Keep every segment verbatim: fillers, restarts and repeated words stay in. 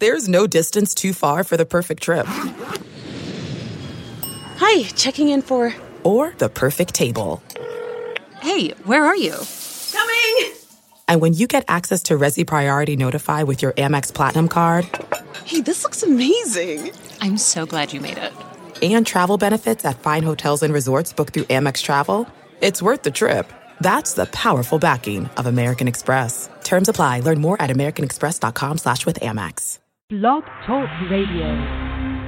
There's no distance too far for the perfect trip. Hi, checking in for... Or the perfect table. Hey, where are you? Coming! And when you get access to Resi Priority Notify with your Amex Platinum card... Hey, this looks amazing. I'm so glad you made it. And travel benefits at fine hotels and resorts booked through Amex Travel, it's worth the trip. That's the powerful backing of American Express. Terms apply. Learn more at americanexpress.com slash with Amex. Blog Talk Radio.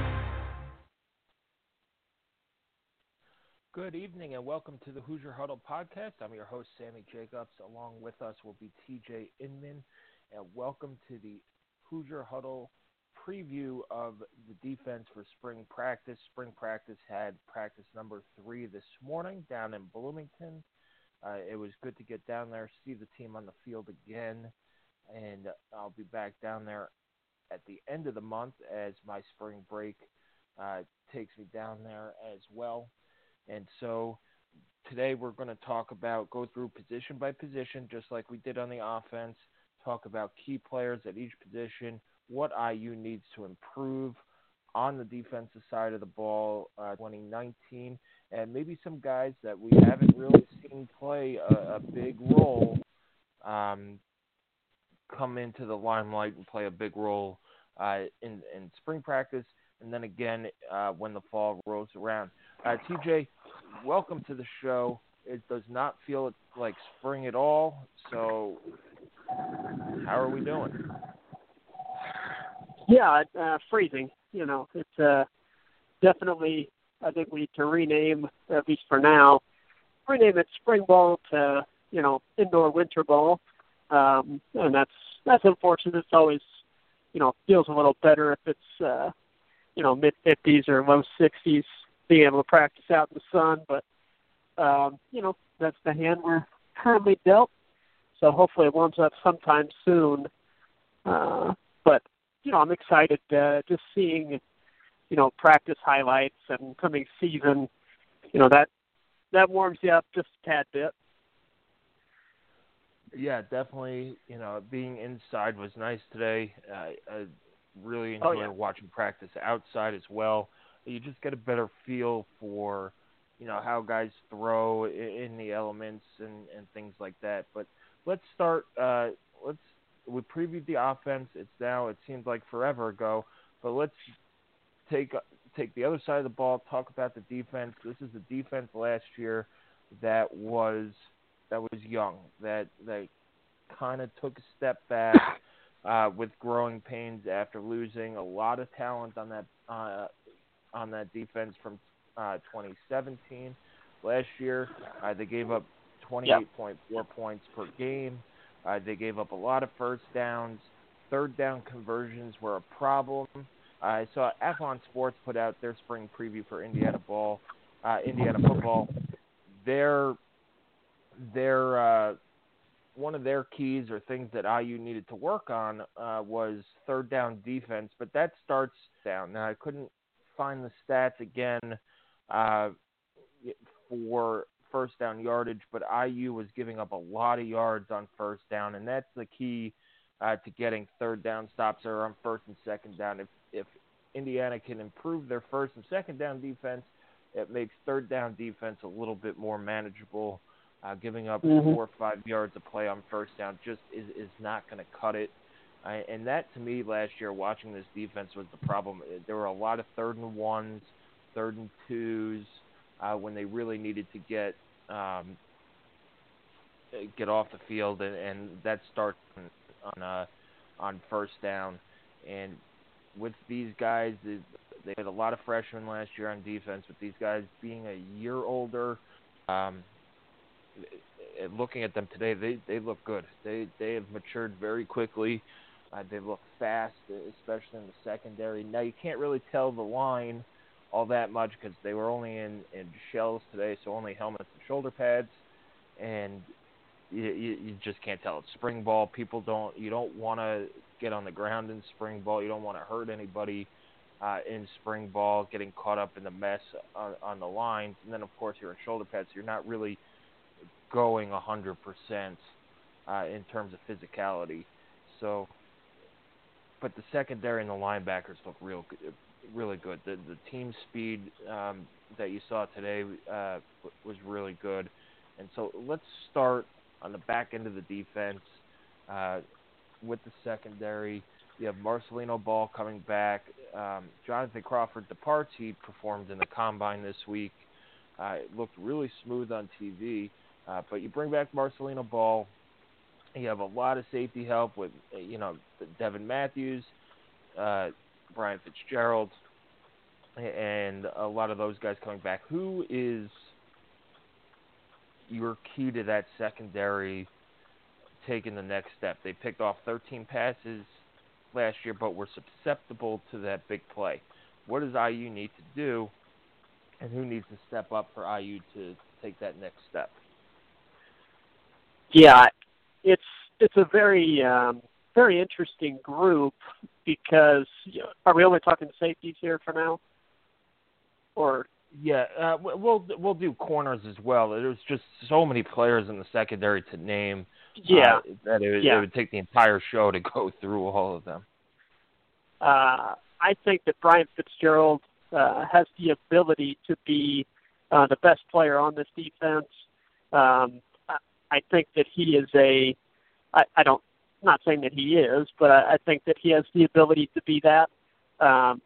Good evening and welcome to the Hoosier Huddle podcast. I'm your host, Sammy Jacobs. Along with us will be T J Inman. And welcome to the Hoosier Huddle preview of the defense for spring practice. Spring practice had practice number three this morning down in Bloomington. Uh, it was good to get down there, see the team on the field again, and I'll be back down there at the end of the month as my spring break uh, takes me down there as well. And so today we're going to talk about, go through position by position, just like we did on the offense, talk about key players at each position, what I U needs to improve on the defensive side of the ball uh, twenty nineteen, and maybe some guys that we haven't really seen play a, a big role um, come into the limelight and play a big role uh, in, in spring practice, and then again uh, when the fall rolls around. Uh, T J, welcome to the show. It does not feel like spring at all, so how are we doing? Yeah, uh, freezing. You know, it's uh, definitely, I think we need to rename, at least for now, rename it spring ball to, you know, indoor winter ball. Um, and that's that's unfortunate. It's always, you know, feels a little better if it's, uh, you know, mid-fifties or low sixties, being able to practice out in the sun. But, um, you know, that's the hand we're currently dealt. So hopefully it warms up sometime soon. Uh, but, you know, I'm excited uh, just seeing, you know, practice highlights and coming season. You know, that that warms you up just a tad bit. Yeah, definitely. You know, being inside was nice today. Uh, I really enjoy oh, yeah. watching practice outside as well. You just get a better feel for, you know, how guys throw in the elements and, and things like that. But let's start. Uh, let's we previewed the offense. It's now, it seems like forever ago, but let's take take the other side of the ball, talk about the defense. This is the defense last year that was that was young, that that kind of took a step back uh, with growing pains after losing a lot of talent on that uh, on that defense from uh, twenty seventeen. Last year, uh, they gave up twenty-eight point four yep. points per game. Uh, they gave up a lot of first downs. Third down conversions were a problem. I uh, saw Athlon Sports put out their spring preview for Indiana ball, uh, Indiana football. Their, their, uh, one of their keys or things that I U needed to work on uh, was third down defense, but that starts down. Now, I couldn't find the stats again uh, for first down yardage, but I U was giving up a lot of yards on first down, and that's the key uh, to getting third down stops or on first and second down. If if Indiana can improve their first and second down defense, it makes third down defense a little bit more manageable. Uh, giving up mm-hmm. four or five yards of play on first down just is, is not going to cut it. Uh, and that, to me, last year, watching this defense was the problem. There were a lot of third and ones, third and twos, Uh, when they really needed to get um, get off the field, and, and that starts on uh, on first down. And with these guys, they, they had a lot of freshmen last year on defense. With these guys being a year older, um, looking at them today, they, they look good. They they have matured very quickly. Uh, they look fast, especially in the secondary. Now you can't really tell the line all that much because they were only in, in shells today, so only helmets and shoulder pads, and you, you, you just can't tell. It's spring ball. People don't, you don't want to get on the ground in spring ball. You don't want to hurt anybody uh, in spring ball, getting caught up in the mess on, on the lines. And then, of course, you're in shoulder pads, so you're not really going one hundred percent uh, in terms of physicality. So but the secondary and the linebackers look real, really good. The the team speed um, that you saw today uh, was really good. And so let's start on the back end of the defense uh, with the secondary. You have Marcelino Ball coming back. Um, Jonathan Crawford departs. He performed in the Combine this week. Uh, it looked really smooth on T V. Uh, but you bring back Marcelino Ball. You have a lot of safety help with, you know, Devin Matthews, uh, Brian Fitzgerald, and a lot of those guys coming back. Who is your key to that secondary taking the next step? They picked off thirteen passes last year, but were susceptible to that big play. What does I U need to do, and who needs to step up for I U to take that next step? Yeah, it's it's a very um, very interesting group because you know, are we only talking safeties here for now? Or yeah, uh, we'll we'll do corners as well. There's just so many players in the secondary to name. Yeah, uh, that it, yeah. it would take the entire show to go through all of them. Uh, I think that Brian Fitzgerald uh, has the ability to be uh, the best player on this defense. Um, I, I think that he is a. I, I don't. I'm not saying that he is, but I, I think that he has the ability to be that. Um,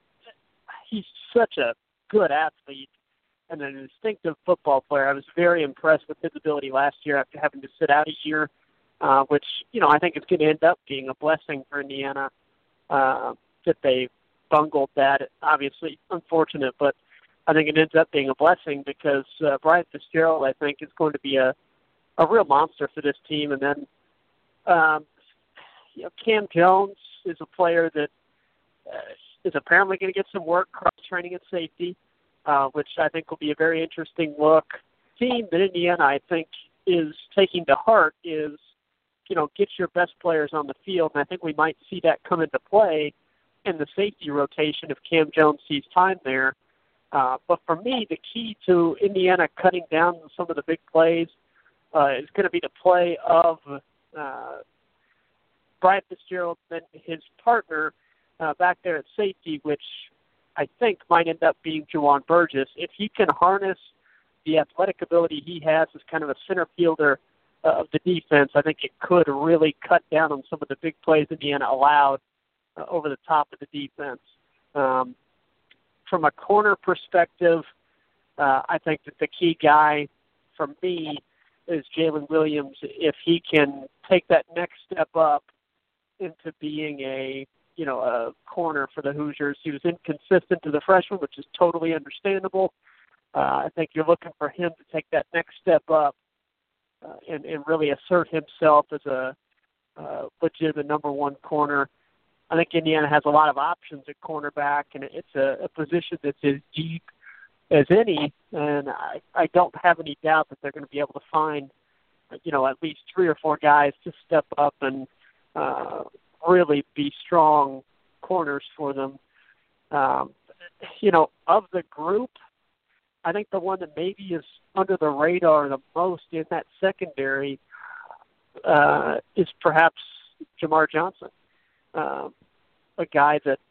he's such a good athlete and an instinctive football player. I was very impressed with his ability last year after having to sit out a year, uh, which, you know, I think is going to end up being a blessing for Indiana, uh, that they bungled that. Obviously unfortunate, but I think it ends up being a blessing because uh, Brian Fitzgerald, I think, is going to be a, a real monster for this team. And then um, you know, Cam Jones is a player that uh, is apparently going to get some work cross-training at safety, uh, which I think will be a very interesting look. Team that Indiana, I think, is taking to heart is, you know, get your best players on the field, and I think we might see that come into play in the safety rotation if Cam Jones sees time there. Uh, but for me, the key to Indiana cutting down some of the big plays uh, is going to be the play of uh, Brian Fitzgerald and his partner uh, back there at safety, which I think might end up being Juwan Burgess. If he can harness the athletic ability he has as kind of a center fielder uh, of the defense, I think it could really cut down on some of the big plays Indiana allowed uh, over the top of the defense. Um, from a corner perspective, uh, I think that the key guy for me is Jalen Williams. If he can take that next step up into being a, you know, a corner for the Hoosiers. He was inconsistent to the freshman, which is totally understandable. Uh, I think you're looking for him to take that next step up uh, and, and really assert himself as a uh, legitimate number one corner. I think Indiana has a lot of options at cornerback, and it's a, a position that's as deep as any, and I, I don't have any doubt that they're going to be able to find, you know, at least three or four guys to step up and uh, really be strong corners for them. Um, you know, of the group, I think the one that maybe is under the radar the most in that secondary uh, is perhaps Jamar Johnson, um, a guy that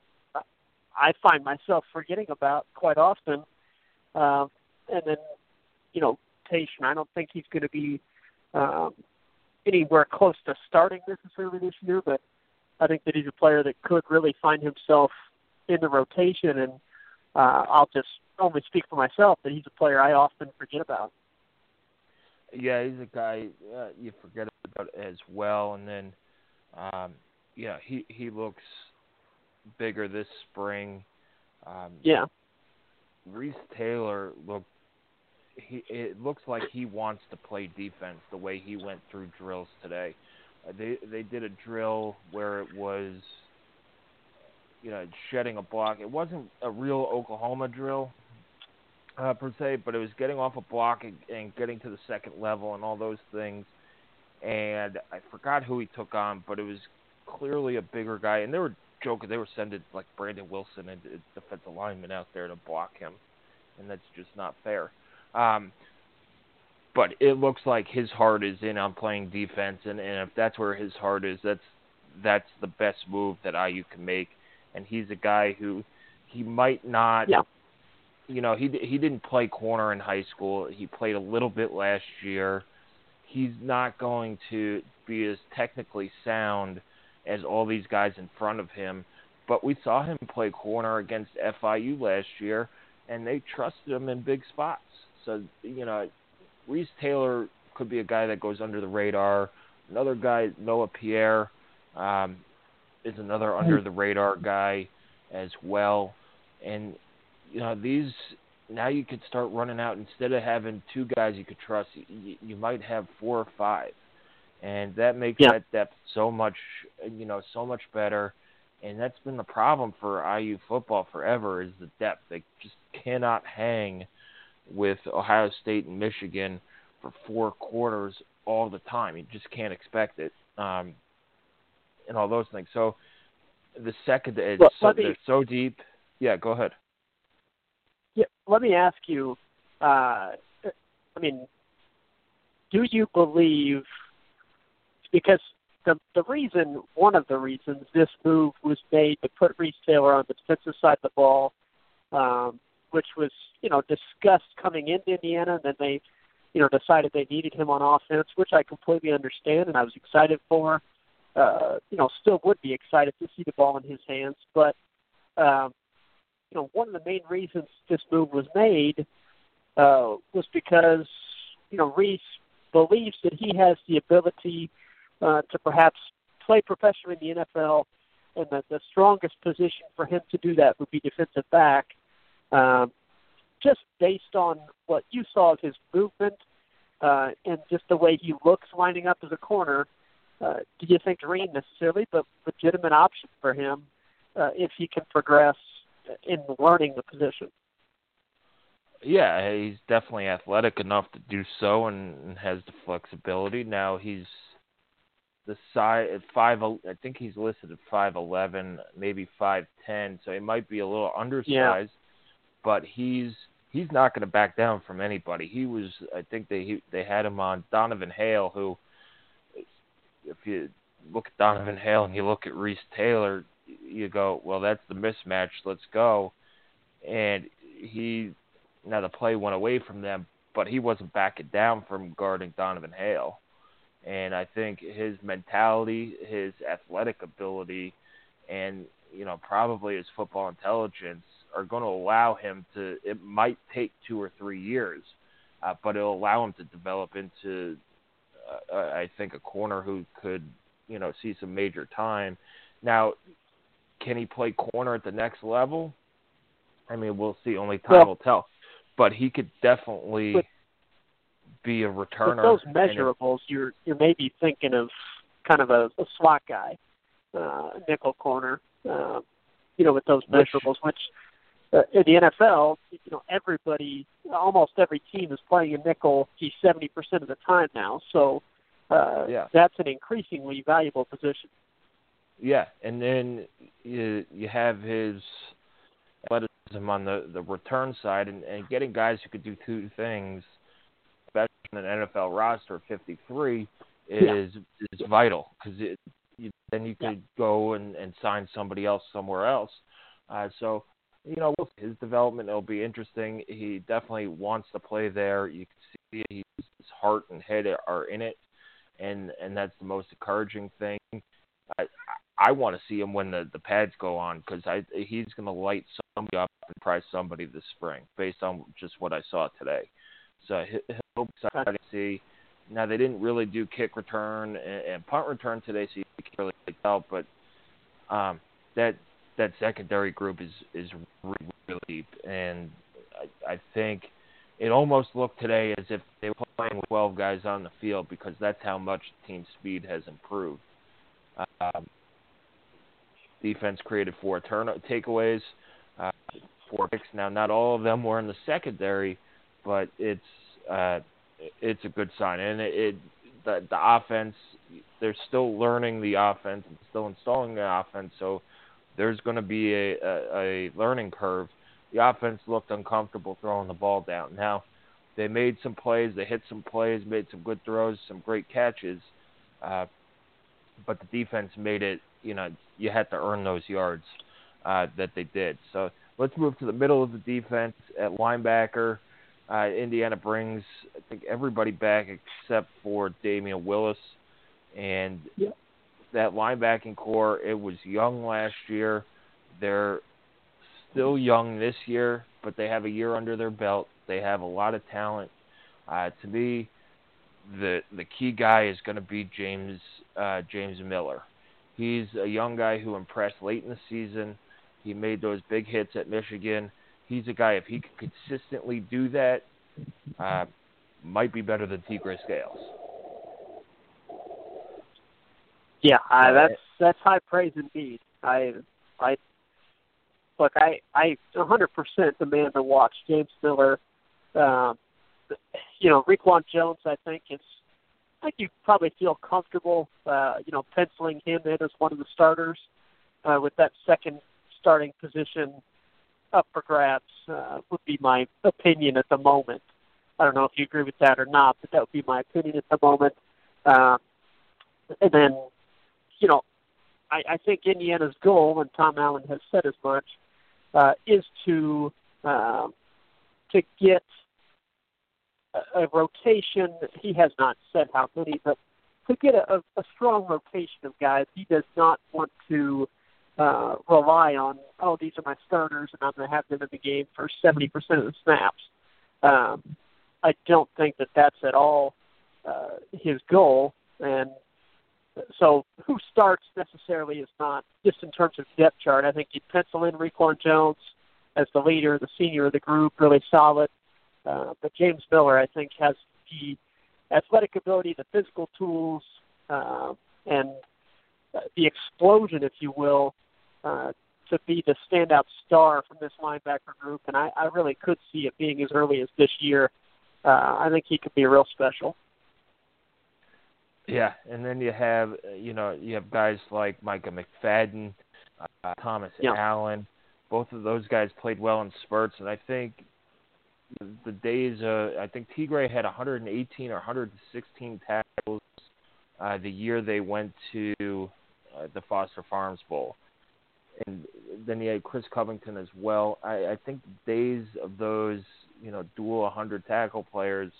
I find myself forgetting about quite often. Um, and then, you know, Tayshon, I don't think he's going to be um, anywhere close to starting necessarily this year, but I think that he's a player that could really find himself in the rotation, and uh, I'll just only speak for myself that he's a player I often forget about. Yeah, he's a guy uh, you forget about as well, and then, um, yeah, he, he looks bigger this spring. Um, yeah. Reese Taylor looked. He it looks like he wants to play defense the way he went through drills today. Uh, they they did a drill where it was, you know, shedding a block. It wasn't a real Oklahoma drill uh, per se, but it was getting off a block and, and getting to the second level and all those things. And I forgot who he took on, but it was clearly a bigger guy. And they were joking. They were sending like Brandon Wilson and defensive lineman out there to block him, and that's just not fair. Um, but it looks like his heart is in on playing defense, and, and if that's where his heart is, that's that's the best move that I U can make. And he's a guy who he might not, yeah. you know, he he didn't play corner in high school. He played a little bit last year. He's not going to be as technically sound as all these guys in front of him. But we saw him play corner against F I U last year, and they trusted him in big spots. So, you know, Reese Taylor could be a guy that goes under the radar. Another guy, Noah Pierre, um, is another under-the-radar guy as well. And, you know, these now you could start running out. Instead of having two guys you could trust, you, you might have four or five. And that makes yeah. that depth so much, you know, so much better. And that's been the problem for I U football forever is the depth. They just cannot hang with Ohio State and Michigan for four quarters all the time. You just can't expect it, um, and all those things. So the second, it's well, so, me, they're so deep. Yeah, go ahead. Yeah, let me ask you, uh, I mean, do you believe, because the the reason, one of the reasons this move was made to put Reese Taylor on the defensive side of the ball, um, which was, you know, discussed coming into Indiana, and then they, you know, decided they needed him on offense, which I completely understand and I was excited for. Uh, you know, still would be excited to see the ball in his hands. But, um, you know, one of the main reasons this move was made uh, was because, you know, Reese believes that he has the ability uh, to perhaps play professionally in the N F L, and that the strongest position for him to do that would be defensive back. Um, just based on what you saw of his movement uh, and just the way he looks lining up as a corner, uh, do you think Green necessarily, but legitimate option for him uh, if he can progress in learning the position? Yeah, he's definitely athletic enough to do so and, and has the flexibility. Now he's the size at five. I think he's listed at five eleven, maybe five ten. So he might be a little undersized, yeah. but he's he's not going to back down from anybody. He was, I think they he, they had him on Donovan Hale, who, if you look at Donovan Hale and you look at Reese Taylor, you go, well, that's the mismatch. Let's go. And he, now the play went away from them, but he wasn't backing down from guarding Donovan Hale. And I think his mentality, his athletic ability, and, you know, probably his football intelligence are going to allow him to, it might take two or three years, uh, but it'll allow him to develop into, uh, I think, a corner who could, you know, see some major time. Now, can he play corner at the next level? I mean, we'll see. Only time well, will tell. But he could definitely with, be a returner. With those measurables, if, you're you're maybe thinking of kind of a, a slot guy, uh, nickel corner. Uh, you know, with those measurables, which, which uh, in the N F L, you know, everybody, almost every team is playing a nickel seventy percent of the time now. So uh, yeah. that's an increasingly valuable position. Yeah, and then you you have his athleticism on the, the return side, and, and getting guys who could do two things, especially in an N F L roster of fifty-three, is yeah. is vital, because you, then you could yeah. go and, and sign somebody else somewhere else. Uh, so, you know, his development will be interesting. He definitely wants to play there. You can see it. His heart and head are in it, and, and that's the most encouraging thing. I, I want to see him when the, the pads go on, because I he's going to light somebody up and prize somebody this spring based on just what I saw today. So he'll be excited to see. Now, they didn't really do kick return and, and punt return today, so you can't really tell, but um, that that secondary group is, is really, really deep. And I, I think it almost looked today as if they were playing with twelve guys on the field, because that's how much team speed has improved. Um, defense created four turn takeaways, uh, four picks. Now, not all of them were in the secondary, but it's uh, it's a good sign. And it, it the the offense, they're still learning the offense and still installing the offense, so there's going to be a, a, a learning curve. The offense looked uncomfortable throwing the ball down. Now, they made some plays, they hit some plays, made some good throws, some great catches. Uh, but the defense made it, you know, you had to earn those yards uh, that they did. So let's move to the middle of the defense at linebacker. Uh, Indiana brings, I think, everybody back except for Damian Willis. And yeah. that linebacking core, it was young last year. They're still young this year, but they have a year under their belt. They have a lot of talent. Uh, to me, the the key guy is going to be James uh, James Miller. He's a young guy who impressed late in the season. He made those big hits at Michigan. He's a guy, if he could consistently do that, uh, might be better than Tigre Scales. Yeah, uh, that's that's high praise indeed. I I look, I I one hundred percent demand to watch James Miller. Um, you know, Raekwon Jones, I think is. I think you probably feel comfortable, uh, you know, penciling him in as one of the starters uh, with that second starting position up for grabs. Uh, would be my opinion at the moment. I don't know if you agree with that or not, but that would be my opinion at the moment. Um, and then, you know, I, I think Indiana's goal, and Tom Allen has said as much, uh, is to um, to get a, a rotation. He has not said how many, but to get a, a, a strong rotation of guys. He does not want to uh, rely on, oh, these are my starters, and I'm going to have them in the game for seventy percent of the snaps. Um, I don't think that that's at all uh, his goal, and so who starts necessarily is not, just in terms of depth chart. I think you'd pencil in Raekwon Jones as the leader, the senior of the group, really solid. Uh, but James Miller, I think, has the athletic ability, the physical tools, uh, and the explosion, if you will, uh, to be the standout star from this linebacker group. And I, I really could see it being as early as this year. Uh, I think he could be real special. Yeah, and then you have, you know, you have guys like Micah McFadden, uh, Thomas yeah. Allen. Both of those guys played well in spurts, and I think the days, uh, I think Tigre had one hundred eighteen or one hundred sixteen tackles uh, the year they went to uh, the Foster Farms Bowl. And then you had Chris Covington as well. I, I think the days of those, you know, dual one hundred tackle players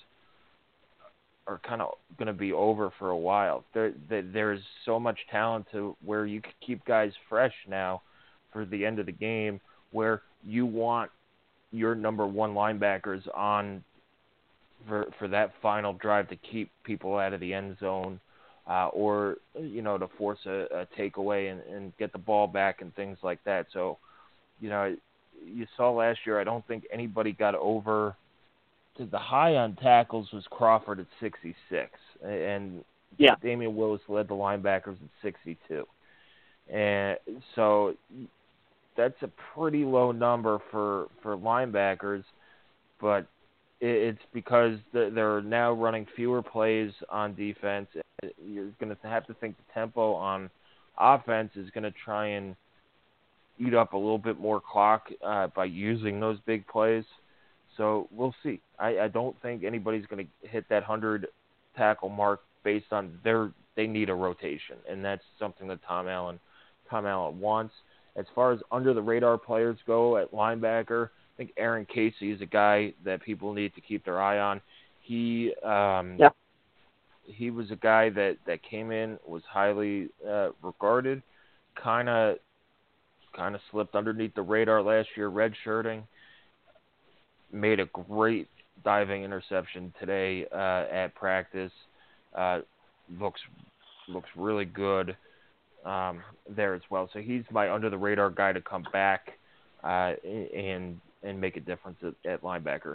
are kind of going to be over for a while. There, there, there's so much talent to where you can keep guys fresh now for the end of the game, where you want your number one linebackers on for for that final drive to keep people out of the end zone, uh, or, you know, to force a, a takeaway and, and get the ball back and things like that. So, you know, you saw last year, I don't think anybody got over. The high on tackles was Crawford at sixty-six, and yeah. Damian Willis led the linebackers at sixty-two. And so that's a pretty low number for, for linebackers, but it's because they're now running fewer plays on defense. You're going to have to think the tempo on offense is going to try and eat up a little bit more clock uh, by using those big plays. So we'll see. I, I don't think anybody's going to hit that one hundred tackle mark based on their they need a rotation, and that's something that Tom Allen Tom Allen wants. As far as under the radar players go at linebacker, I think Aaron Casey is a guy that people need to keep their eye on. He um, yeah. he was a guy that, that came in, was highly uh, regarded, kind of kind of slipped underneath the radar last year, redshirting. Made a great diving interception today uh, at practice. Uh, looks looks really good um, there as well. So he's my under the radar guy to come back uh, and and make a difference at, at linebacker.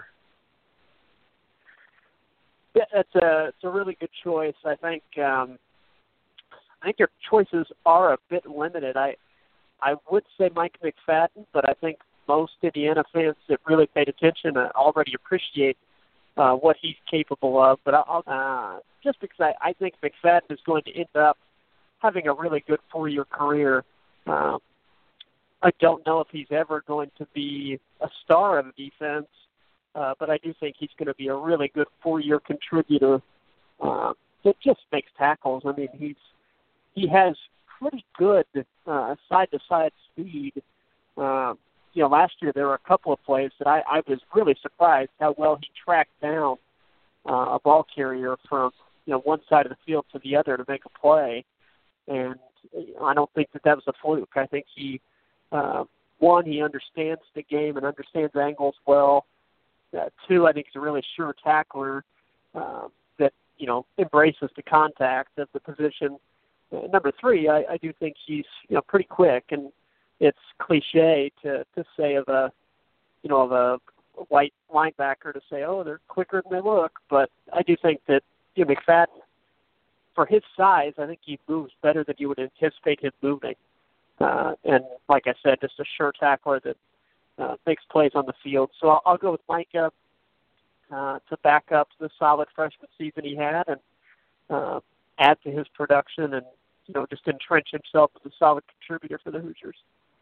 Yeah, it's a it's a really good choice. I think um, I think your choices are a bit limited. I I would say Mike McFadden, but I think most Indiana fans that really paid attention uh, already appreciate uh, what he's capable of. But I'll, uh, just because I, I think McFadden is going to end up having a really good four-year career, um, I don't know if he's ever going to be a star of the defense, uh, but I do think he's going to be a really good four-year contributor uh, that just makes tackles. I mean, he's he has pretty good uh, side-to-side speed. Uh, you know, last year there were a couple of plays that I, I was really surprised how well he tracked down uh, a ball carrier from, you know, one side of the field to the other to make a play. And you know, I don't think that that was a fluke. I think he, uh, one, he understands the game and understands angles well. Uh, two, I think he's a really sure tackler uh, that, you know, embraces the contact of the position. Uh, number three, I, I do think he's, you know, pretty quick, and it's cliche to, to say of a, you know, of a white linebacker to say, oh, they're quicker than they look. But I do think that, you know, McFadden, for his size, I think he moves better than you would anticipate him moving. Uh, and like I said, just a sure tackler that uh, makes plays on the field. So I'll, I'll go with Micah uh, to back up the solid freshman season he had and uh, add to his production and, you know, just entrench himself as a solid contributor for the Hoosiers.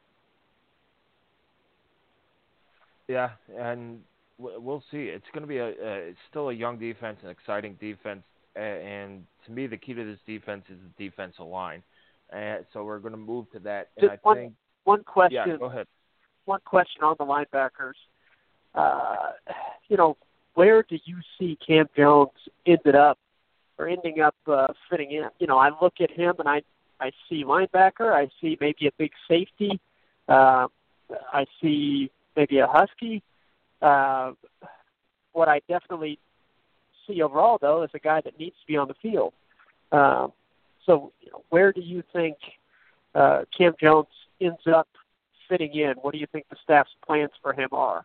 Yeah, and we'll see. It's going to be a, a it's still a young defense, an exciting defense, and to me, the key to this defense is the defensive line. And so we're going to move to that. And Just I one, think one question. Yeah, go ahead. One question on the linebackers. Uh, you know, where do you see Cam Jones ended up or ending up uh, fitting in? You know, I look at him and I I see linebacker. I see maybe a big safety. Uh, I see maybe a Husky. Uh, what I definitely see overall, though, is a guy that needs to be on the field. Um, so you know, where do you think uh, Cam Jones ends up fitting in? What do you think the staff's plans for him are?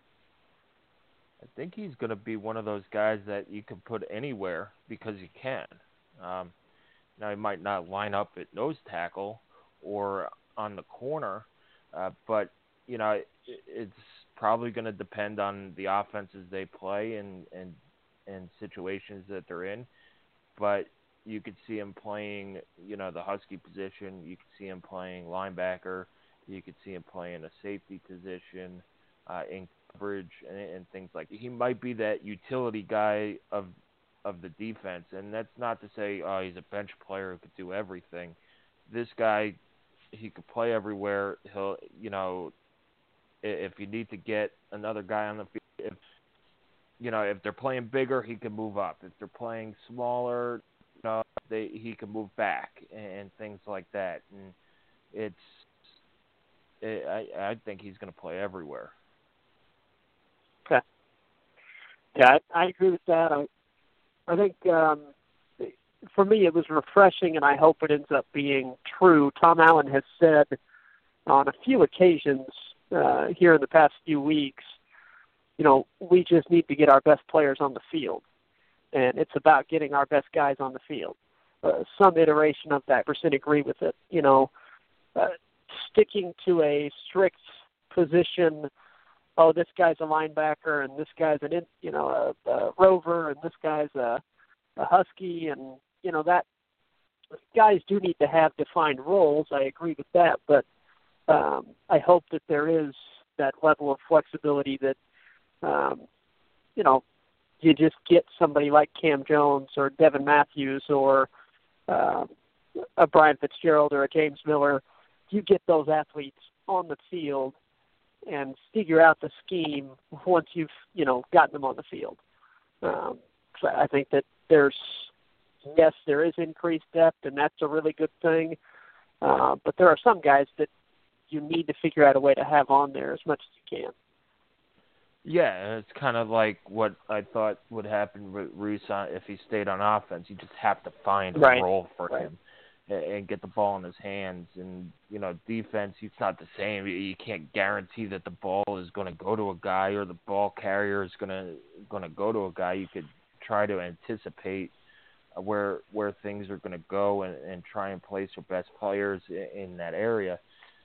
I think he's going to be one of those guys that you can put anywhere because you can. Um, now, he might not line up at nose tackle or on the corner, uh, but, you know, it, it's probably going to depend on the offenses they play and, and, and situations that they're in. But you could see him playing, you know, the Husky position. You could see him playing linebacker. You could see him playing a safety position uh, in coverage and, and things like that. He might be that utility guy of of the defense, and that's not to say oh, he's a bench player who could do everything. This guy, he could play everywhere. He'll, you know, if you need to get another guy on the field, if, you know, if they're playing bigger, he can move up. If they're playing smaller, you know, they he can move back and, and things like that. And it's, it, I I think he's going to play everywhere. Okay. Yeah, I, I agree with that. I I think um, for me it was refreshing, and I hope it ends up being true. Tom Allen has said on a few occasions uh, here in the past few weeks, you know, we just need to get our best players on the field, and it's about getting our best guys on the field. Uh, some iteration of that percent agree with it. You know, uh, sticking to a strict position. Oh, this guy's a linebacker, and this guy's an, you know, a, a rover, and this guy's a, a Husky, and you know that guys do need to have defined roles. I agree with that, but um, I hope that there is that level of flexibility that, um, you know, you just get somebody like Cam Jones or Devin Matthews or uh, a Brian Fitzgerald or a James Miller. You get those athletes on the field and figure out the scheme once you've, you know, gotten them on the field. Um, so I think that there's, yes, there is increased depth, and that's a really good thing. Uh, but there are some guys that you need to figure out a way to have on there as much as you can. Yeah, it's kind of like what I thought would happen with Reese if he stayed on offense. You just have to find right. a role for right. him and get the ball in his hands. And, you know, defense, it's not the same. You can't guarantee that the ball is going to go to a guy or the ball carrier is going to going to go to a guy. You could try to anticipate where where things are going to go and, and try and place your best players in, in that area.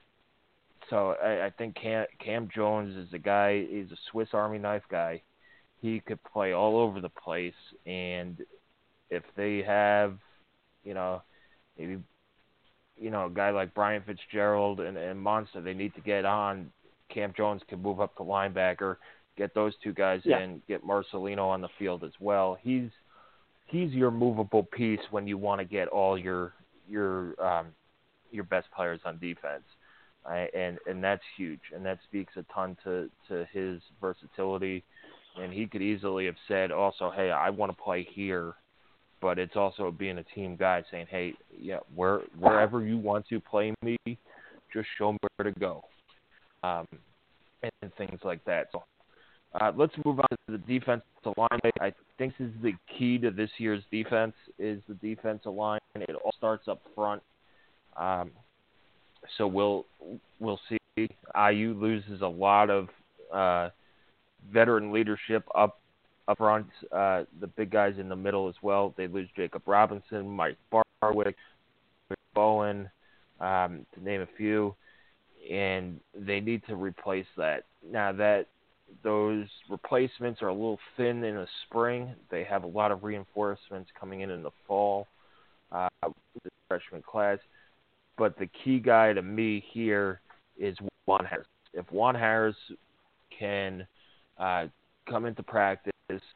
So I, I think Cam, Cam Jones is a guy, he's a Swiss Army knife guy. He could play all over the place. And if they have, you know, maybe, you know, a guy like Brian Fitzgerald and, and Monster, they need to get on. Cam Jones can move up to linebacker, get those two guys yeah. in, get Marcelino on the field as well. He's he's your movable piece when you want to get all your your um, your best players on defense, uh, and and that's huge, and that speaks a ton to, to his versatility. And he could easily have said also, hey, I want to play here, but it's also being a team guy saying, hey, yeah, where wherever you want to play me, just show me where to go, um, and, and things like that. So uh, let's move on to the defensive line. I think this is the key to this year's defense is the defensive line. It all starts up front. Um, so we'll we'll see. I U loses a lot of uh, veteran leadership up up front. Uh, the big guys in the middle as well. They lose Jacob Robinson, Mike Barwick, Bowen, um, to name a few, and they need to replace that. Now that those replacements are a little thin in the spring, they have a lot of reinforcements coming in in the fall, uh, with the freshman class. But the key guy to me here is Juan Harris. If Juan Harris can uh, come into practice,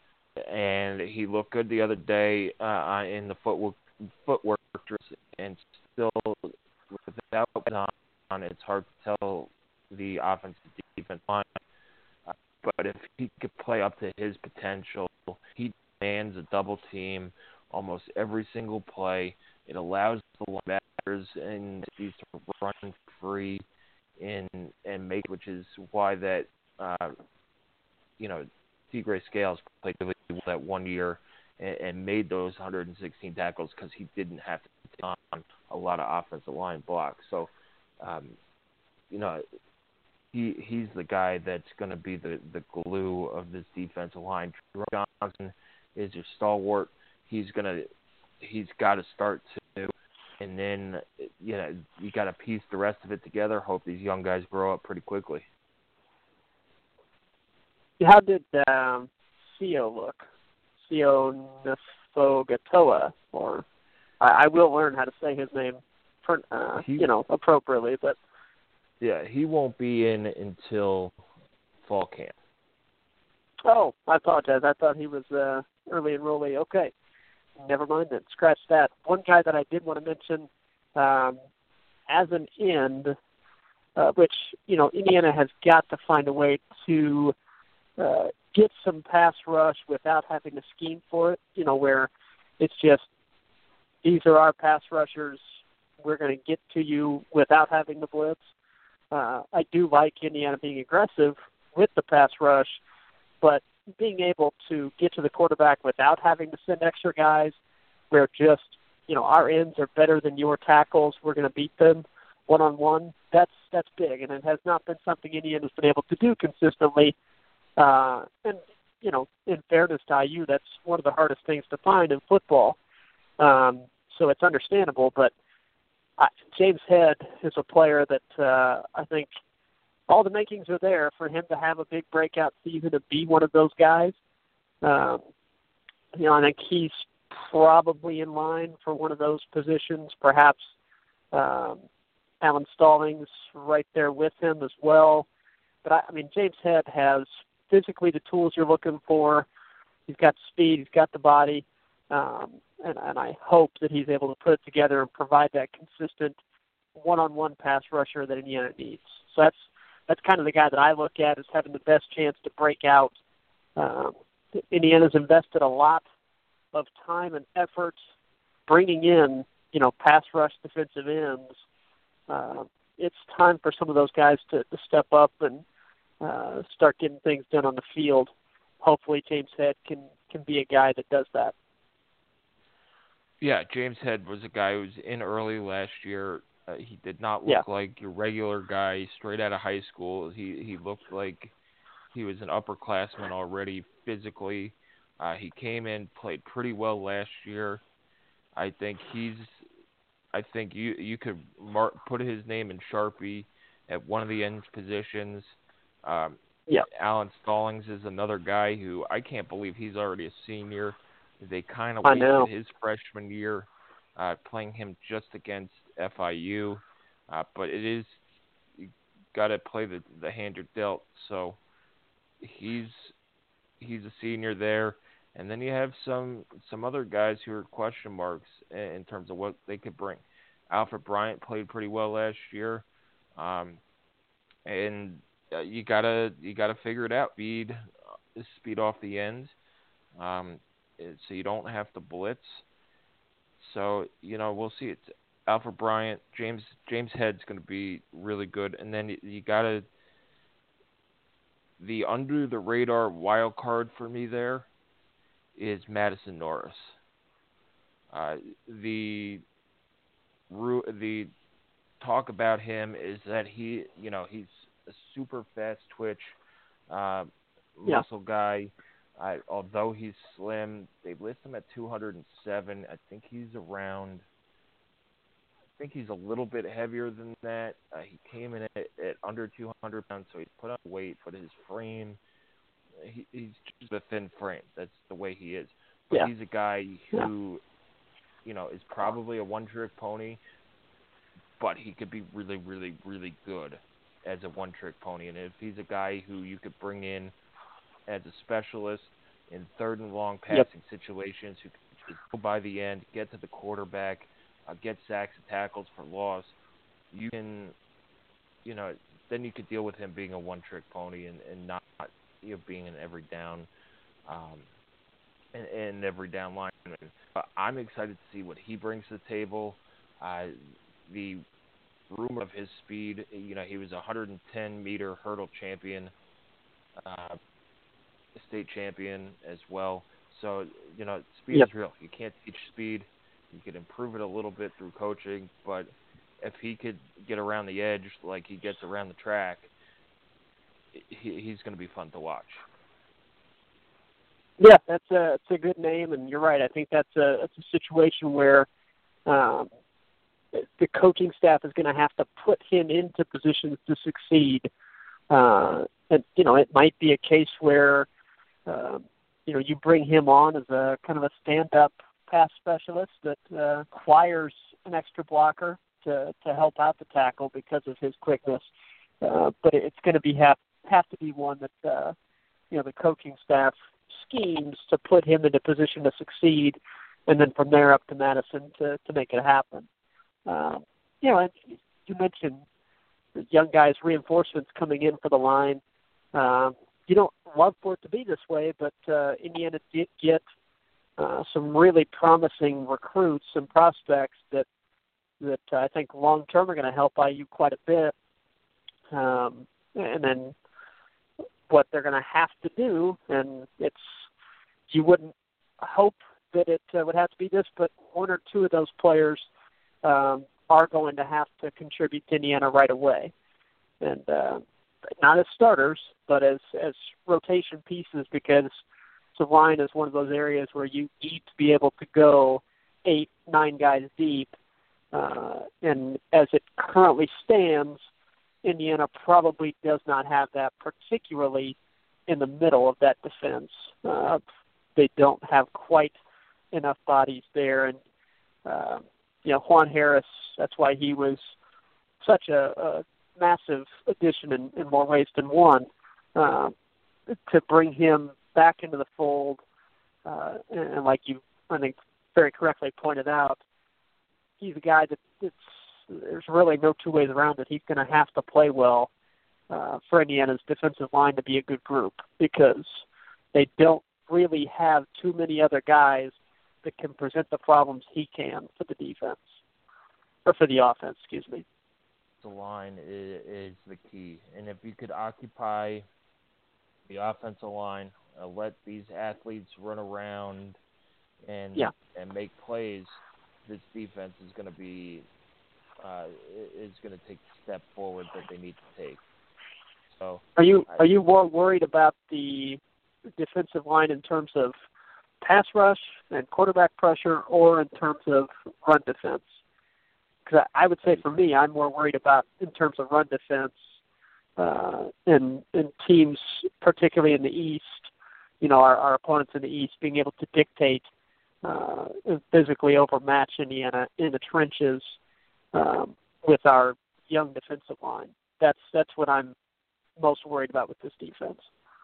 and he looked good the other day uh, in the footwork, footwork and still without on, it's hard to tell the offensive defense line. Uh, but if he could play up to his potential, he demands a double team almost every single play. It allows the linebackers and these to run free and and make, which is why that uh, you know Tigre Scales played really well that one year and, and made those one hundred sixteen tackles because he didn't have to take on a lot of offensive line blocks. So, um, you know, he he's the guy that's going to be the, the glue of this defensive line. Jerome Johnson is your stalwart. He's gonna he's got to start to, and then you know you got to piece the rest of it together. Hope these young guys grow up pretty quickly. How did um, Sio look? Sio Nefogatoa, or I, I will learn how to say his name, for, uh, he, you know, appropriately. But yeah, he won't be in until fall camp. Oh, I apologize. I thought he was uh, early enrollee. Okay, never mind then. Scratch that. One guy that I did want to mention um, as an end, uh, which you know Indiana has got to find a way to. Uh, get some pass rush without having to scheme for it, you know, where it's just, these are our pass rushers, we're going to get to you without having the blitz. Uh, I do like Indiana being aggressive with the pass rush, but being able to get to the quarterback without having to send extra guys, where just, you know, our ends are better than your tackles, we're going to beat them one-on-one, that's, that's big, and it has not been something Indiana's been able to do consistently. Uh, and, you know, in fairness to I U, that's one of the hardest things to find in football. Um, so it's understandable, but uh, James Head is a player that uh, I think all the makings are there for him to have a big breakout season, to be one of those guys. Um, you know, I think he's probably in line for one of those positions, perhaps um, Alan Stallings right there with him as well. But, I, I mean, James Head has physically the tools you're looking for. He's got speed. He's got the body. Um, and, and I hope that he's able to put it together and provide that consistent one-on-one pass rusher that Indiana needs. So that's that's kind of the guy that I look at as having the best chance to break out. Um, Indiana's invested a lot of time and effort bringing in, you know, pass rush defensive ends. Uh, it's time for some of those guys to, to step up and Uh, start getting things done on the field. Hopefully James Head can, can be a guy that does that. Yeah, James Head was a guy who was in early last year. Uh, he did not look yeah. like your regular guy straight out of high school. He he looked like he was an upperclassman already physically. Uh, he came in, played pretty well last year. I think he's. I think you you could mark, put his name in Sharpie at one of the end positions. Um, yeah. Alan Stallings is another guy who I can't believe he's already a senior. They kind of I wasted know. his freshman year uh, playing him just against F I U. Uh, but it is, you got to play the, the hand you're dealt. So he's he's a senior there. And then you have some, some other guys who are question marks in, in terms of what they could bring. Alfred Bryant played pretty well last year, um, and uh, you gotta you gotta figure it out. Speed, uh, speed off the end, um, it- so you don't have to blitz. So you know we'll see. It's Alfred Bryant, James James Head's going to be really good, and then you, you gotta the under the radar wild card for me there is Madison Norris. Uh, the the talk about him is that he, you know, he's a super fast twitch uh, Yeah. muscle guy. I, although he's slim, they list him at two hundred seven. I think he's around. I think he's a little bit heavier than that. Uh, he came in at, at under two hundred pounds, so he's put on weight, but his frame, he, he's just a thin frame. That's the way he is. But Yeah. he's a guy who, you know, is probably a one-trick pony, but he could be really, really, really good as a one-trick pony. And if he's a guy who you could bring in as a specialist in third and long passing Yep. situations, who could just go by the end, get to the quarterback, uh, get sacks and tackles for loss, you can, you know, then you could deal with him being a one-trick pony and, and not, you know, being an every down, um, and, and every down lineman. But I'm excited to see what he brings to the table. Uh, the rumor of his speed, you know, he was a one hundred ten meter hurdle champion, uh, state champion as well. So, you know, speed Yep. is real. You can't teach speed. You could improve it a little bit through coaching, but if he could get around the edge like he gets around the track, he, he's going to be fun to watch. Yeah, that's a that's a good name, and you're right. I think that's a that's a situation where um, the coaching staff is going to have to put him into positions to succeed. Uh, and you know, it might be a case where uh, you know you bring him on as a kind of a stand-up pass specialist that uh, requires an extra blocker to to help out the tackle because of his quickness. Uh, but it's going to be have have to be one that uh, you know the coaching staff schemes to put him in a position to succeed, and then from there up to Madison to, to make it happen. Um, you know, and you mentioned the young guys' reinforcements coming in for the line. Um, you don't love for it to be this way, but uh, Indiana did get uh, some really promising recruits and prospects that that uh, I think long term are going to help I U quite a bit. Um, and then what they're going to have to do, and it's you wouldn't hope that it uh, would have to be this, but one or two of those players um, are going to have to contribute to Indiana right away, and uh, not as starters, but as as rotation pieces, because the line is one of those areas where you need to be able to go eight, nine guys deep, uh, and as it currently stands, Indiana probably does not have that, particularly in the middle of that defense. Uh, they don't have quite enough bodies there. And, uh, you know, Juan Harris, that's why he was such a, a massive addition in, in more ways than one, uh, to bring him back into the fold. Uh, and, and like you, I think, very correctly pointed out, he's a guy that it's, there's really no two ways around it. He's going to have to play well uh, for Indiana's defensive line to be a good group, because they don't really have too many other guys that can present the problems he can for the defense, or for the offense, excuse me. The line is, is the key. And if you could occupy the offensive line, uh, let these athletes run around and yeah. and make plays, this defense is going to be Uh, is going to take the step forward that they need to take. So, are you I, are you more worried about the defensive line in terms of pass rush and quarterback pressure, or in terms of run defense? Because I, I would say for me, I'm more worried about in terms of run defense, uh, and and teams, particularly in the East, you know, our, our opponents in the East being able to dictate uh, and physically overmatch Indiana in the trenches. Um, with our young defensive line. That's that's what I'm most worried about with this defense.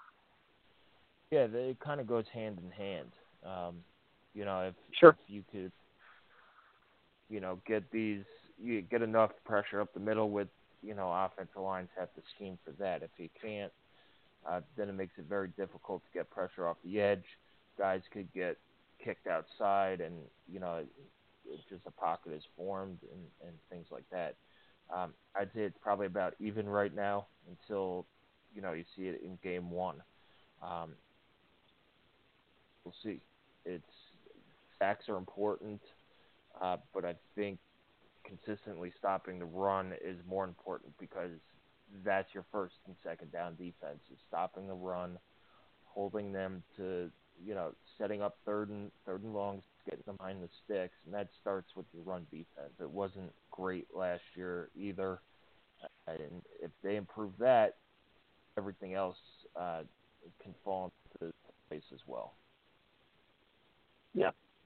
Yeah, it kind of goes hand in hand. Um, you know, if, sure. if you could, you know, get these you get enough pressure up the middle with, you know, offensive lines have to scheme for that. If you can't, uh, then it makes it very difficult to get pressure off the edge. Guys could get kicked outside, and, you know, it, it just a pocket is formed and, and things like that. Um, I'd say it's probably about even right now until, you know, you see it in game one. Um, we'll see. It's sacks are important, uh, but I think consistently stopping the run is more important because that's your first and second down defense, is stopping the run, holding them to, you know, setting up third and third and longs, getting them behind the sticks, and that starts with your run defense. It wasn't great last year either, and if they improve that, everything else uh, can fall into place as well. Yeah.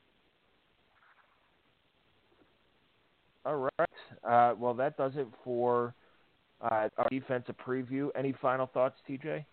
All right. Uh, well, that does it for uh, our defensive preview. Any final thoughts, T J?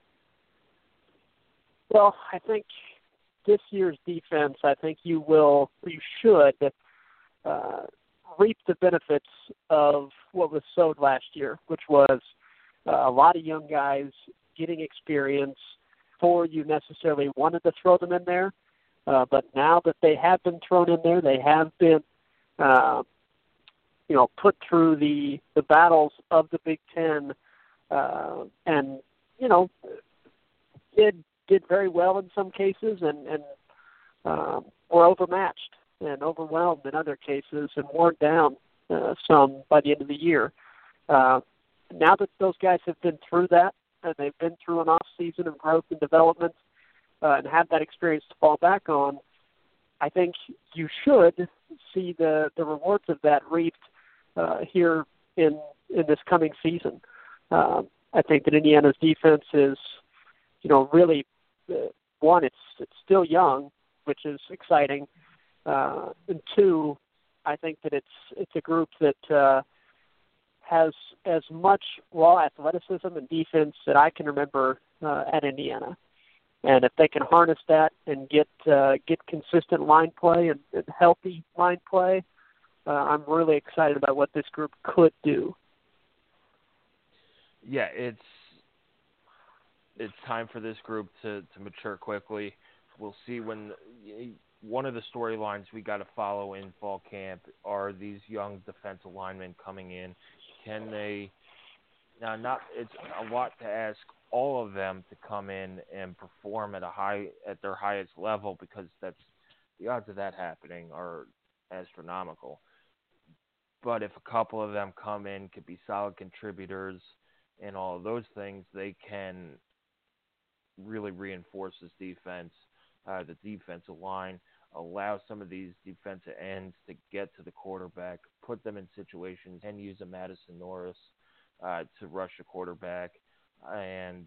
Well, I think this year's defense, I think you will, you should uh, reap the benefits of what was sowed last year, which was uh, a lot of young guys getting experience before you necessarily wanted to throw them in there. Uh, but now that they have been thrown in there, they have been, uh, you know, put through the, the battles of the Big Ten, uh, and, you know, did did very well in some cases and, and um, were overmatched and overwhelmed in other cases and worn down uh, some by the end of the year. Uh, now that those guys have been through that, and they've been through an off season of growth and development, uh, and have that experience to fall back on, I think you should see the, the rewards of that reaped uh, here in in this coming season. Uh, I think that Indiana's defense is, you know, really, uh, one, it's it's still young, which is exciting, uh, and two, I think that it's it's a group that uh, has as much raw athleticism and defense that I can remember uh, at Indiana. And if they can harness that and get uh, get consistent line play and, and healthy line play, uh, I'm really excited about what this group could do. Yeah, it's it's time for this group to, to mature quickly. We'll see when one of the storylines we got to follow in fall camp are these young defensive linemen coming in. Can they now? Not it's a lot to ask all of them to come in and perform at a high at their highest level, because that's the odds of that happening are astronomical. But if a couple of them come in, could be solid contributors and all of those things, they can really reinforce this defense, uh, the defensive line, allow some of these defensive ends to get to the quarterback, put them in situations, and use a Madison Norris uh, to rush the quarterback. And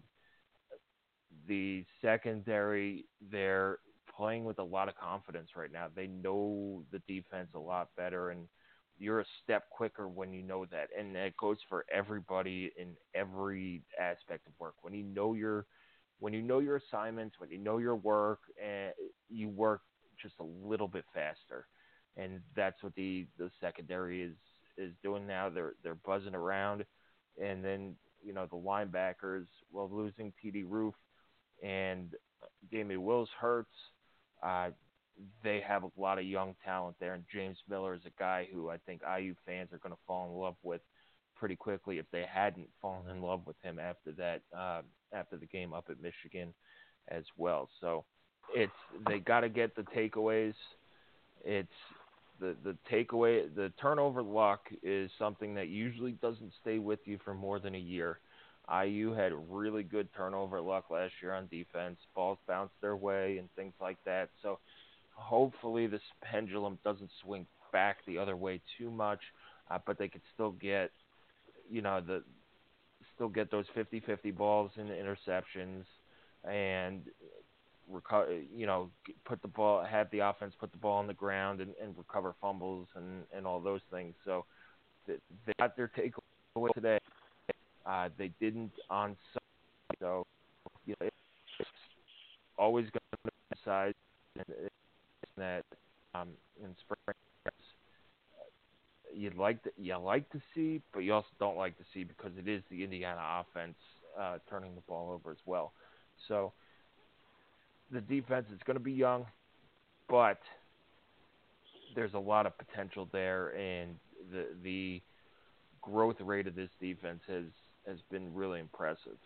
the secondary, they're playing with a lot of confidence right now. They know the defense a lot better, and you're a step quicker when you know that. And that goes for everybody in every aspect of work. When you know your, when you know your assignments, when you know your work, and you work just a little bit faster. And that's what the, the secondary is is doing now. They're they're buzzing around, and then you know the linebackers. Well, losing T D Roof and Damian Wills hurts. Uh, they have a lot of young talent there, and James Miller is a guy who I think I U fans are going to fall in love with pretty quickly if they hadn't fallen in love with him after that, uh, after the game up at Michigan as well. So it's they got to get the takeaways. It's the the takeaway, the turnover luck is something that usually doesn't stay with you for more than a year. I U had really good turnover luck last year on defense. Balls bounced their way and things like that. So hopefully this pendulum doesn't swing back the other way too much, uh, but they could still get, you know, the still get those fifty-fifty balls and interceptions, and recover, you know, put the ball, have the offense put the ball on the ground and, and recover fumbles and, and all those things. So they got their takeaway today. Uh, they didn't on Sunday, so you know, it's always going to be emphasized that um, in spring, you'd like to you like to see, but you also don't like to see because it is the Indiana offense uh, turning the ball over as well. So the defense is going to be young, but there's a lot of potential there, and the the growth rate of this defense has, has been really impressive.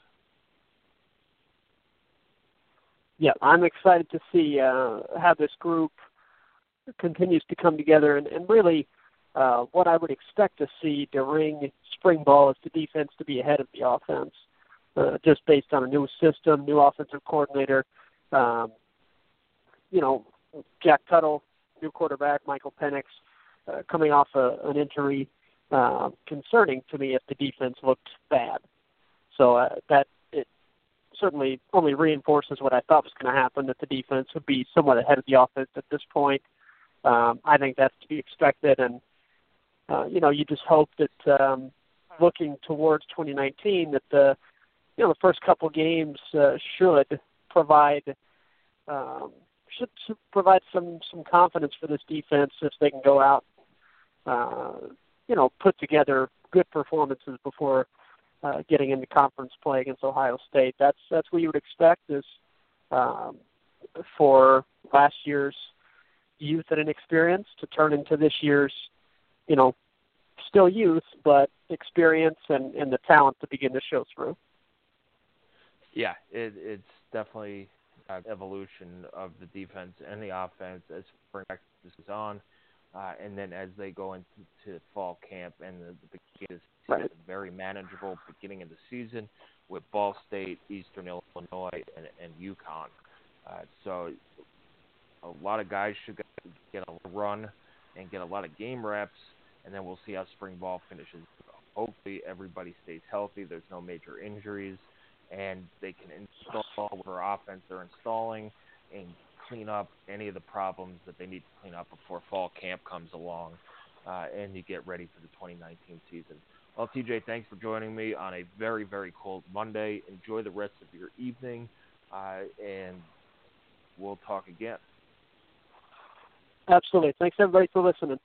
Yeah, I'm excited to see uh, how this group continues to come together, and, and really uh, what I would expect to see during spring ball is the defense to be ahead of the offense, uh, just based on a new system, new offensive coordinator. Um, you know, Jack Tuttle, new quarterback, Michael Penix, uh, coming off a, an injury, uh, concerning to me if the defense looked bad. So uh, that it certainly only reinforces what I thought was going to happen, that the defense would be somewhat ahead of the offense at this point. Um, I think that's to be expected, and uh, you know, you just hope that um, looking towards twenty nineteen, that the you know the first couple games uh, should provide um, should, should provide some some confidence for this defense if they can go out, uh, you know, put together good performances before uh, getting into conference play against Ohio State. That's that's what you would expect is um, for last year's youth and inexperience to turn into this year's, you know, still youth, but experience and, and the talent to begin to show through. Yeah, it, it's definitely an evolution of the defense and the offense as spring practice is on, uh, and then as they go into to fall camp, and the, the beginning is right. very manageable beginning of the season with Ball State, Eastern Illinois, and, and UConn. Uh, so a lot of guys should get a run and get a lot of game reps, and then we'll see how spring ball finishes. Hopefully everybody stays healthy, there's no major injuries, and they can install whatever offense they're installing and clean up any of the problems that they need to clean up before fall camp comes along, uh, and you get ready for the twenty nineteen season. Well, T J, thanks for joining me on a very, very cold Monday. Enjoy the rest of your evening, uh, and we'll talk again. Absolutely. Thanks, everybody, for listening.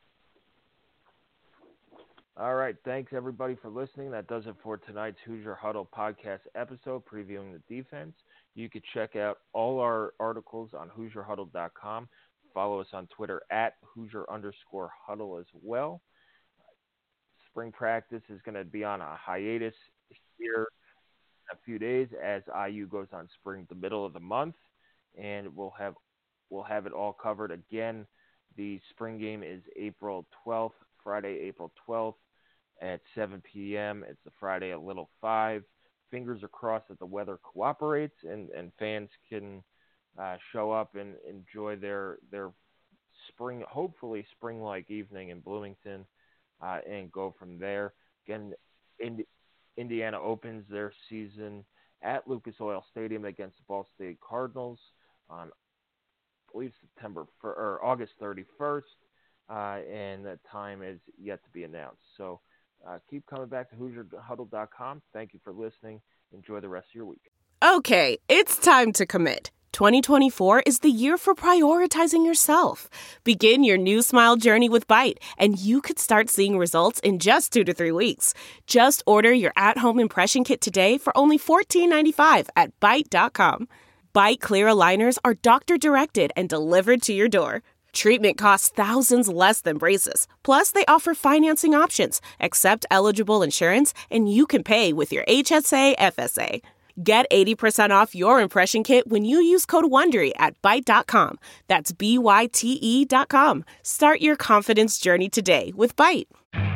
All right. Thanks, everybody, for listening. That does it for tonight's Hoosier Huddle podcast episode previewing the defense. You can check out all our articles on Hoosier Huddle dot com. Follow us on Twitter at Hoosier underscore Huddle as well. Spring practice is going to be on a hiatus here in a few days as I U goes on spring the middle of the month, and we'll have we'll have it all covered again. The spring game is April twelfth, Friday, April twelfth at seven p.m. It's the Friday at Little Five. Fingers are crossed that the weather cooperates and, and fans can uh, show up and enjoy their their spring, hopefully spring-like evening in Bloomington, uh, and go from there. Again, Indi- Indiana opens their season at Lucas Oil Stadium against the Ball State Cardinals on I believe September for, or August thirty-first, uh, and the time is yet to be announced. So uh, keep coming back to Hoosier Huddle dot com. Thank you for listening. Enjoy the rest of your week. Okay, it's time to commit. twenty twenty-four is the year for prioritizing yourself. Begin your new smile journey with Byte, and you could start seeing results in just two to three weeks. Just order your at-home impression kit today for only fourteen ninety-five at byte dot com. Byte Clear aligners are doctor-directed and delivered to your door. Treatment costs thousands less than braces. Plus, they offer financing options, accept eligible insurance, and you can pay with your H S A F S A. Get eighty percent off your impression kit when you use code WONDERY at byte dot com. That's B Y T E dot com. Start your confidence journey today with Byte.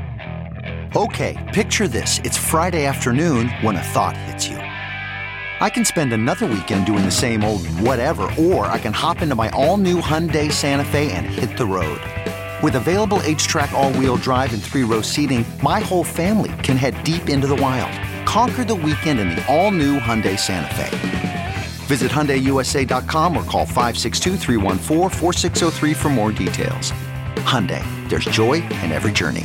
Okay, picture this. It's Friday afternoon when a thought hits you. I can spend another weekend doing the same old whatever, or I can hop into my all-new Hyundai Santa Fe and hit the road. With available H-Track all-wheel drive and three-row seating, my whole family can head deep into the wild. Conquer the weekend in the all-new Hyundai Santa Fe. Visit Hyundai U S A dot com or call five six two, three one four, four six zero three for more details. Hyundai, there's joy in every journey.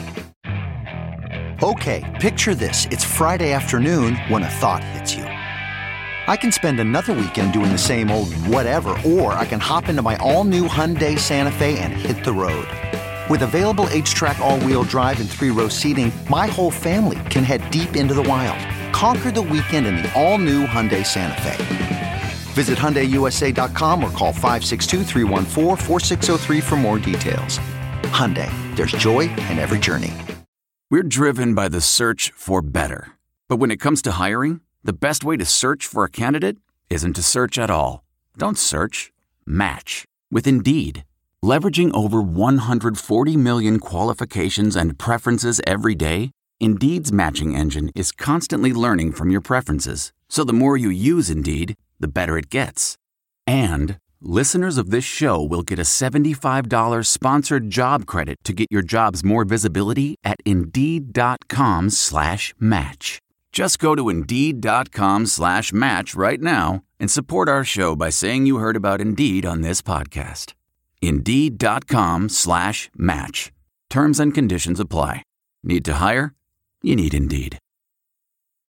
Okay, picture this. It's Friday afternoon when a thought hits you. I can spend another weekend doing the same old whatever, or I can hop into my all-new Hyundai Santa Fe and hit the road. With available H-Track all-wheel drive and three-row seating, my whole family can head deep into the wild. Conquer the weekend in the all-new Hyundai Santa Fe. Visit Hyundai U S A dot com or call five six two, three one four, four six zero three for more details. Hyundai, there's joy in every journey. We're driven by the search for better. But when it comes to hiring, the best way to search for a candidate isn't to search at all. Don't search, match with Indeed. Leveraging over one hundred forty million qualifications and preferences every day, Indeed's matching engine is constantly learning from your preferences. So the more you use Indeed, the better it gets. And listeners of this show will get a seventy-five dollars sponsored job credit to get your jobs more visibility at Indeed.com slash match. Just go to Indeed.com slash match right now and support our show by saying you heard about Indeed on this podcast. Indeed.com slash match. Terms and conditions apply. Need to hire? You need Indeed.